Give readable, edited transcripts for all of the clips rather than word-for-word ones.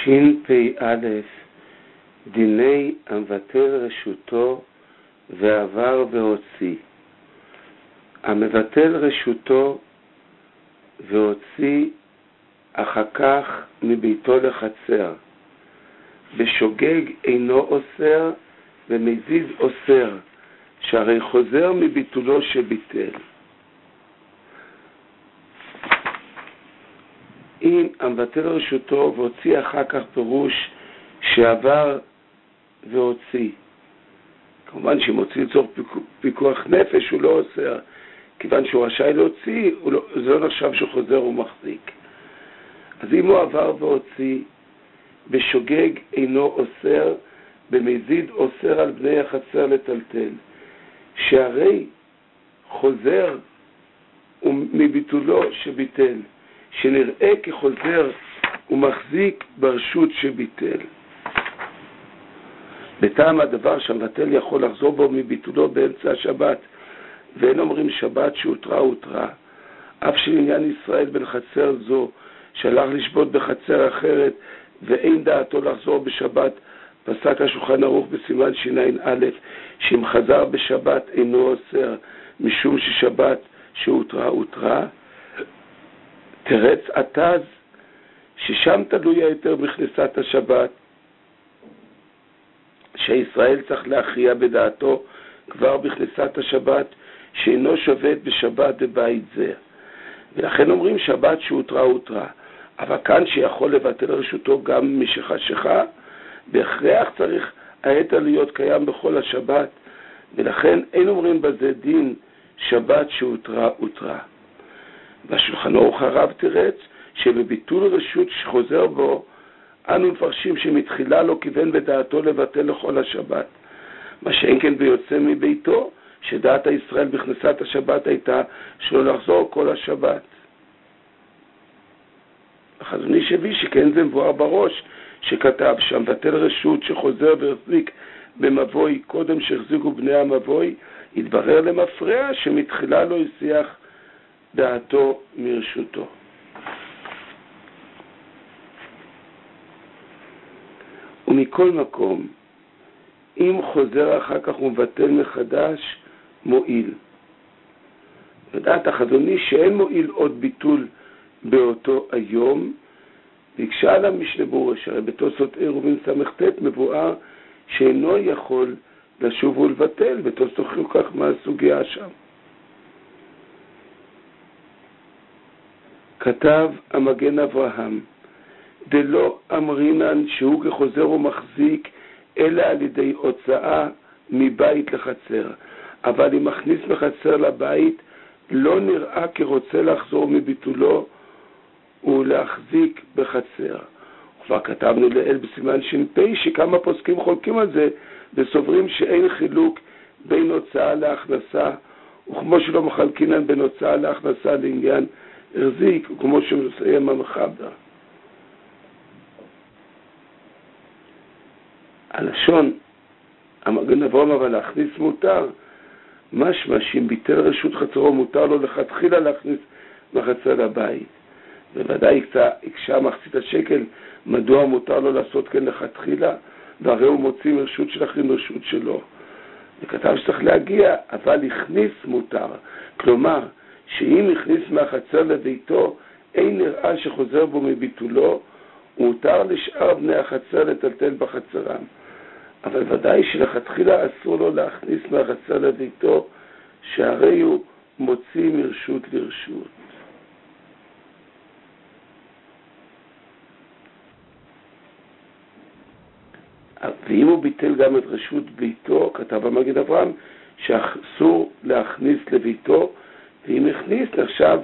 שפ"א דיני המבטל רשותו ועבר והוציא. המבטל רשותו והוציא אחר כך מביתו לחצר, בשוגג אינו אוסר ומזיז אוסר, שהרי חוזר מביטולו שביטל. אם המבטל רשותו והוציא אחר כך פירוש שעבר והוציא. כמובן שאם הוציא לצורך פיקוח נפש הוא לא אוסר, כיוון שהוא רשאי להוציא, זה לא נחשב שחוזר ומחזיק. אז אם הוא עבר והוציא, בשוגג אינו אוסר, במזיד אוסר על בני החצר לטלטל. שהרי חוזר מביטולו שביטל, שנראה כחוזר ומחזיק ברשות שביטל. בטעם הדבר שהמבטל יכול לחזור בו מביטולו באמצע השבת, ואין אומרים שבת שהותרה הותרה, אף שלעניין ישראל בן חצר זו שהלך לשבות בחצר אחרת ואין דעתו לחזור בשבת, פסק השולחן ערוך בסימן שע"א שאם חזר בשבת אינו אוסר, משום ששבת שהותרה הותרה. תרץ עתז ששם תלוי היתר בכניסת השבת, שישראל צריך להכריע בדעתו כבר בכניסת השבת שאינו שבת בשבת בבית זה, ולכן אומרים שבת שהותרה הותרה. אבל כאן שיכול לבטל רשותו גם משחשיכה, בהכרח צריך היתר להיות קיים בכל השבת, ולכן אין אומרים בזה דין שבת שהותרה הותרה. והשולחן ערוך הרב תרץ שבביטול רשות שחוזר בו אנו מפרשים שמתחילה לא כיוון בדעתו לבטל לכל השבת, מה שאין כן ביוצא מביתו, שדעת הישראל בכניסת השבת הייתה שלא לחזור כל השבת. החזון איש הביא שכן זה מבואר בראש שכתב שם בטל רשות שחוזר והחזיק במבוי קודם שהחזיקו בני המבוי, התברר למפרע שמתחילה לא הסיח דעתו מרשותו. ומכל מקום, אם חוזר אחר כך ומבטל מחדש, מועיל. ודעת החזון איש שאין מועיל עוד ביטול באותו היום, ביקשה עליו משנה ברורה, שהרי בתוספות עירובין ס"ט מבואר שאינו יכול לשוב ולבטל, בתוספות כך מהסוגיה שם. כתב המגן אברהם, דלא אמרינן שהוא כחוזר ומחזיק, אלא על ידי הוצאה מבית לחצר. אבל אם מכניס מחצר לבית, לא נראה כרוצה לחזור מביטולו ולהחזיק בחצר. כבר כתבנו לאל בסימן ש"פ שכמה פוסקים חולקים על זה, וסוברים שאין חילוק בין הוצאה להכנסה, וכמו שלא מחלקינן בין הוצאה להכנסה לעניין החזיק, וכמו שמסיים המחבר. הלשון המגן אברהם אבל להכניס מותר, משמע שאם ביטל רשות חצרו מותר לו לכתחילה להכניס מחצר לבית. בוודאי הקשה מחצית השקל, מדוע מותר לו לעשות כן לכתחילה, והרי הוא מוציא מרשות שלכם רשות שלו. וכתב שצריך להגיע, אבל הכניס מותר. כלומר, שאם הכניס מהחצר לביתו, אין נראה שחוזר בו מביטולו, ומותר לשאר בני החצר לטלטל בחצרם. אבל ודאי שלכתחילה אסור לו להכניס מהחצר לביתו, שהרי הוא מוציא מרשות לרשות. ואם הוא ביטל גם את רשות ביתו, כתב המגן אברהם, שאסור להכניס לביתו, ואם הכניס נחשב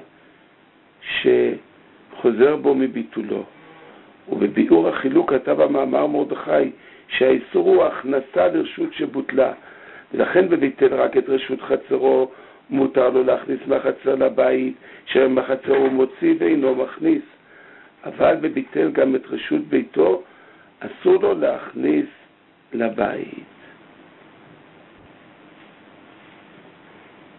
שחוזר בו מביטולו. ובביאור החילוק כתב המאמר מרדכי שהאיסור הוא הכנסה לרשות שבוטלה, ולכן בביטל רק את רשות חצרו מותר לו להכניס מהחצר לבית, שמהחצר הוא מוציא ואינו מכניס. אבל בביטל גם את רשות ביתו, אסור לו להכניס לבית.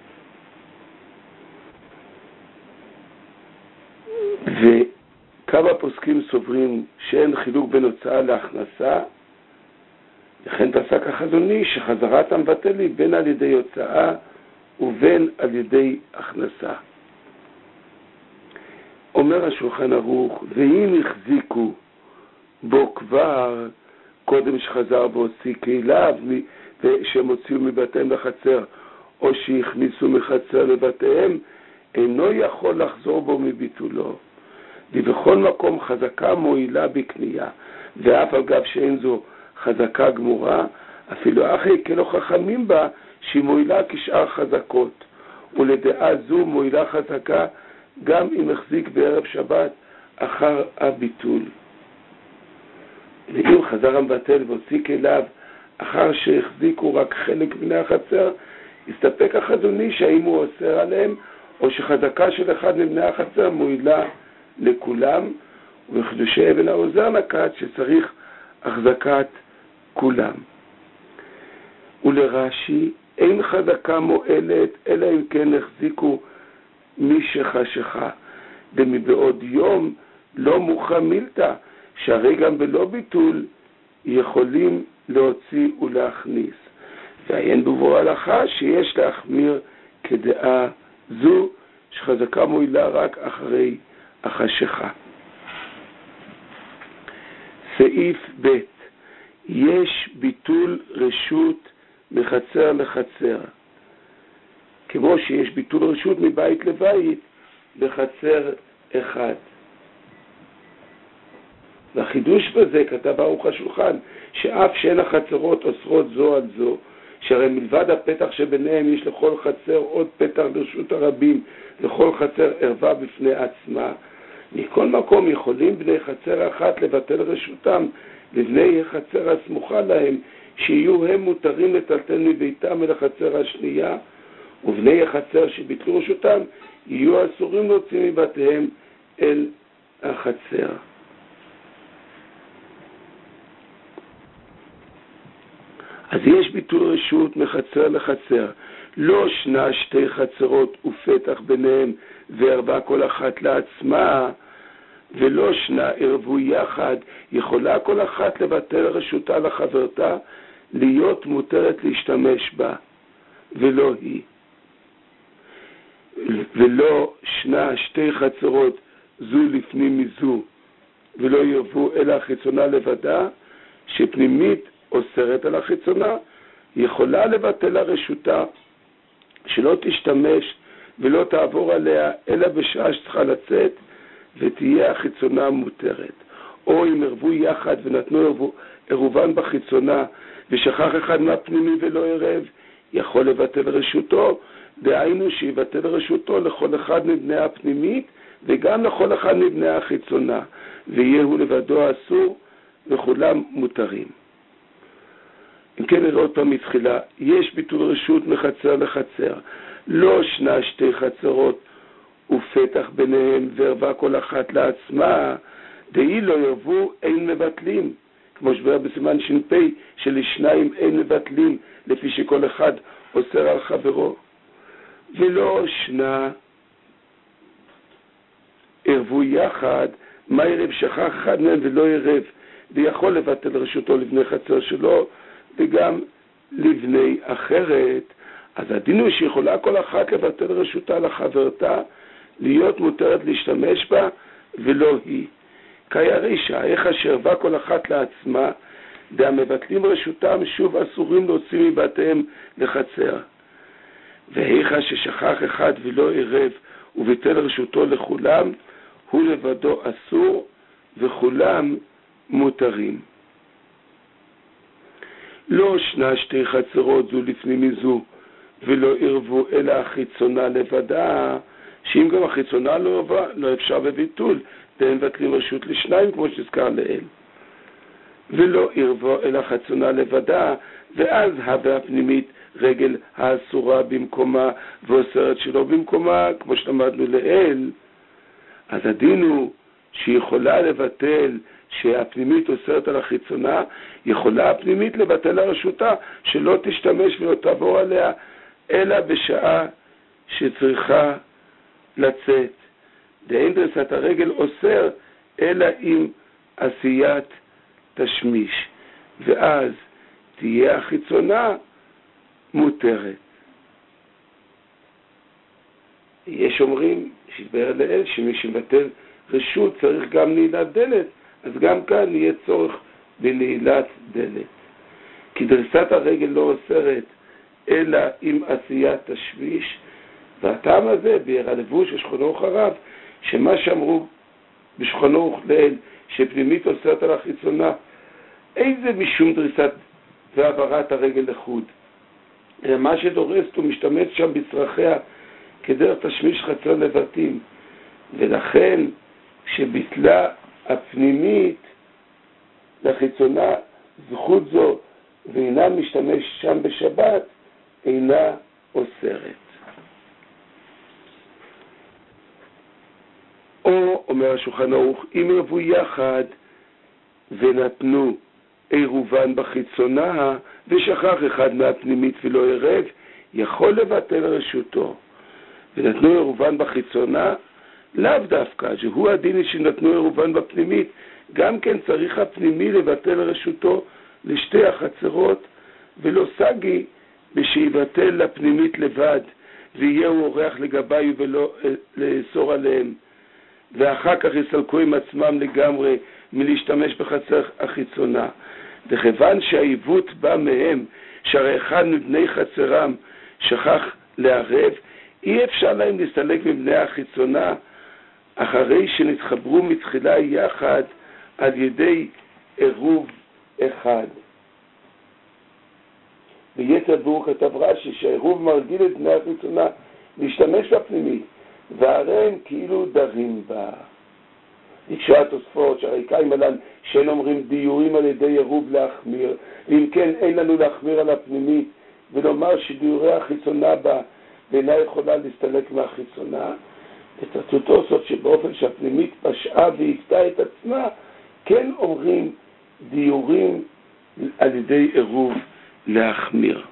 וכמה הפוסקים סוברים שאין חילוק בין הוצאה להכנסה, לכן פסק החזון איש שחזרת המבטל היא בין על ידי הוצאה ובין על ידי הכנסה. אומר השולחן ערוך, ואם החזיקו בו כבר קודם שחזר והוציא כליו שהם הוציאו מבתיהם לחצר, או שהכניסו מחצר לבתיהם, אינו יכול לחזור בו מביטולו. ובכל מקום חזקה מועילה בקנייה, ואף על גב שאין זו חזקה גמורה, אפילו אחי כלא חכמים בה שהיא מועילה כשאר חזקות, ולדעה זו מועילה חזקה גם אם החזיק בערב שבת אחר הביטול. ואם חזר המבטל והוציא כליו אחר שהחזיקו רק חלק בני החצר, הסתפק החזון איש האם הוא אוסר עליהם, או שחזקה של אחד מבני החצר מועילה לכולם, ובחידושי אבן העוזר נקט שצריך החזקת כולם. ולרש"י אין חזקה מועלת אלא אם כן החזיקו מי שחשכה, ומבעוד יום לא מוחה מילתא, שהרי גם בלא ביטול יכולים להוציא ולהכניס. ועיין בבוא הלכה שיש להחמיר כדעה זו, שחזקה מועילה רק אחרי החשכה. סעיף ב' יש ביטול רשות מחצר לחצר, כמו שיש ביטול רשות מבית לבית בחצר אחד. והחידוש בזה כתב ערוך השולחן, שאף שאין החצרות אוסרות זו על זו, שהרי מלבד הפתח שביניהם יש לכל חצר עוד פתח ברשות הרבים, לכל חצר ערווה בפני עצמה. מכל מקום יכולים בני חצר אחת לבטל רשותם לבני החצר הסמוכה להם, שיהיו הם מותרים לטלטל מביתם אל החצר השנייה, ובני החצר שביטלו רשותם יהיו אסורים להוציא מבתיהם אל החצר. אז יש ביטול רשות מחצר לחצר, לא שנה שתי חצרות ופתח ביניהם וערבה כל אחת לעצמה, ולא שנה ערבו יחד, יכולה כל אחת לבטל רשותה לחברתה, להיות מותרת להשתמש בה, ולא היא. ולא שנה שתי חצרות זו לפנים מזו, ולא ירבו אלא החיצונה לבדה, שפנימית אוסרת על החיצונה, יכולה לבטל הרשותה, שלא תשתמש ולא תעבור עליה, אלא בשעה שצריכה לצאת, ותהיה החיצונה מותרת. או אם ערבו יחד ונתנו עירובן בחיצונה, ושכח אחד מהפנימי ולא ערב, יכול לבטל רשותו, דהיינו שיבטל רשותו לכל אחד מבני הפנימית, וגם לכל אחד מבני החיצונה, ויהו לבדו אסור, וכולם מותרים. אם כן נראה עוד פעם מתחילה, יש ביטול רשות מחצר לחצר, לא שנה שתי חצרות ופתח ביניהם וערבה כל אחת לעצמה, דהי לא ירבו אין מבטלים, כמו שבא בסימן ש"פ שלשניים אין מבטלים, לפי שכל אחד אוסר על חברו. ולא שנה ערבו יחד, מה ערב שכח אחד מהם ולא ערב, ויכול לבטל רשותו לבני חצר שלו וגם לבני אחרת. אז הדין הוא שיכולה כל אחת לבטל רשותה לחברתה, להיות מותרת להשתמש בה ולא היא. כירישה, איך אשר בא כל אחת לעצמה, והמבטלים רשותם שוב אסורים להוציא מבתיהם לחצר. ואיך ששכח אחד ולא ערב וביטל רשותו לכולם, הוא לבדו אסור וכולם מותרים. לא שנה שתי חצרות זו לפנים מזו, ולא ערבו אלא החיצונה לבדה, שאם גם החיצונה לא ערבה, לא אפשר בביטול, דהן מבטלים רשות לשניים כמו שזכר לאל. ולא ערבו אלא חיצונה לבדה, ואז הווה הפנימית רגל האסורה במקומה, ואוסרת שלא במקומה, כמו שלמדנו לאל. אז הדין הוא שיכולה לבטל, שהפנימית אוסרת על החיצונה, יכולה הפנימית לבטל הרשותה, שלא תשתמש ולא תעבור עליה, אלא בשעה שצריכה לצאת. דאין דריסת הרגל אוסר, אלא עם עשיית תשמיש, ואז תהיה החיצונה מותרת. יש אומרים, שהתבהר לאל, שמי שמבטל רשות צריך גם נעילת דלת, אז גם כאן יהיה צורך בנעילת דלת. כי דריסת הרגל לא אוסרת, אלא עם עשיית תשמיש, והטעם הזה בירא לבוש ושכונו חרב, שמה שאמרו בשכונו לאל, שפנימית אוסרת על החיצונה, איזה משום דריסת והעברת הרגל לחוד. אלא מה שדורסת הוא משתמש שם בצרכיה, כדרך תשמיש חצר לבתים, ולכן כשביטלה הפנימית לחיצונה זכות זו ואינה משתמש שם בשבת, אינה אוסרת. או אומר השולחן ערוך, אם רבו יחד ונתנו עירובן בחיצונה ושכח אחד מהפנימית ולא ערב, יכול לבטל רשותו. ונתנו עירובן בחיצונה, לאו דווקא, שהוא הדין שנתנו עירובן בפנימית, גם כן צריך הפנימי לבטל רשותו לשתי החצרות, ולא סגי בשיבטל לפנימית לבד, ויהיו אורח לגבי ולא לאסור עליהם, ואחר כך יסלקו עם עצמם לגמרי מלהשתמש בחצר החיצונה. וכיוון שהעיוות בא מהם, שהרי אחד מבני חצרם שכח לערב, אי אפשר להם להסתלק מבני החיצונה, אחרי שנתחברו מתחילה יחד על ידי עירוב אחד. ביתר ביאור כתב רש"י שהעירוב מרגיל את בני החיצונה להשתמש בפנימית, והרי הם כאילו דרים בה. ביקשו התוספות שהרי קיים עליהם שאין אומרים דיורים על ידי עירוב להחמיר, ואם כן אין לנו להחמיר על הפנימית ולומר שדיורי החיצונה בה ואינה יכולה להסתלק מהחיצונה. את התוספות שבאופן שהפנימית פשעה והפתה את עצמה, כן אומרים דיורים על ידי עירוב להחמיר.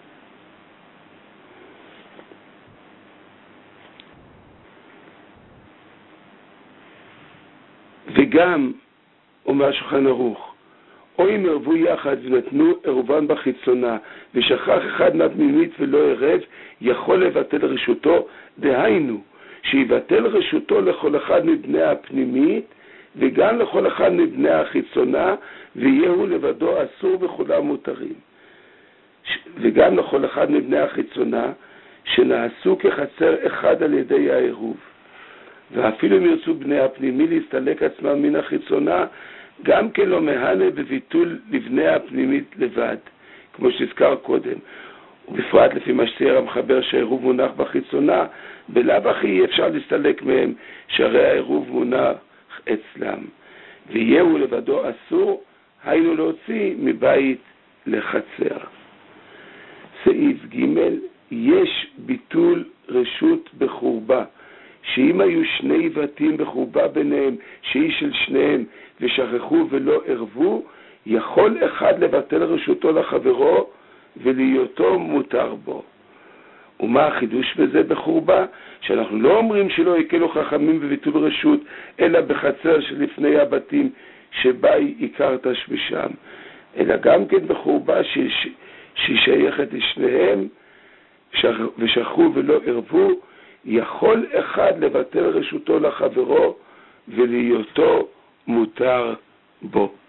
וגם, אומר השולחן ערוך, או אם ערבו יחד ונתנו עירובן בחיצונה, ושכח אחד מהפנימית ולא ערב, יכול לבטל רשותו, דהיינו, שיבטל רשותו לכל אחד מבני הפנימית, וגם לכל אחד מבני החיצונה, ויהיו לבדו אסור וכולם מותרים. וגם לכל אחד מבני החיצונה, שנעשו כחצר אחד על ידי העירוב. ואפילו אם ירצו בני הפנימי להסתלק עצמם מן החיצונה, גם כן לא מהנה בביטול לבני הפנימית לבד, כמו שהזכר קודם. ובפרט לפי מה שצייר המחבר שהעירוב מונח בחיצונה, בלאו הכי אי אפשר להסתלק מהם, שהרי העירוב מונח אצלם. ויהיו לבדו אסור, היינו להוציא מבית לחצר. סעיף ג' יש ביטול רשות בחורבה, שאם היו שני בתים בחורבה ביניהם, שהיא של שניהם, ושכחו ולא ערבו, יכול אחד לבטל רשותו לחברו, ולהיותו מותר בו. ומה החידוש בזה בחורבה? שאנחנו לא אומרים שלא יקלו חכמים בביטול רשות, אלא בחצר שלפני הבתים, שבה עיקר תשמישם, אלא גם כן בחורבה שהיא שייכת לשניהם, ושכחו ולא ערבו, יכול אחד לבטל רשותו לחברו ולהיותו מותר בו.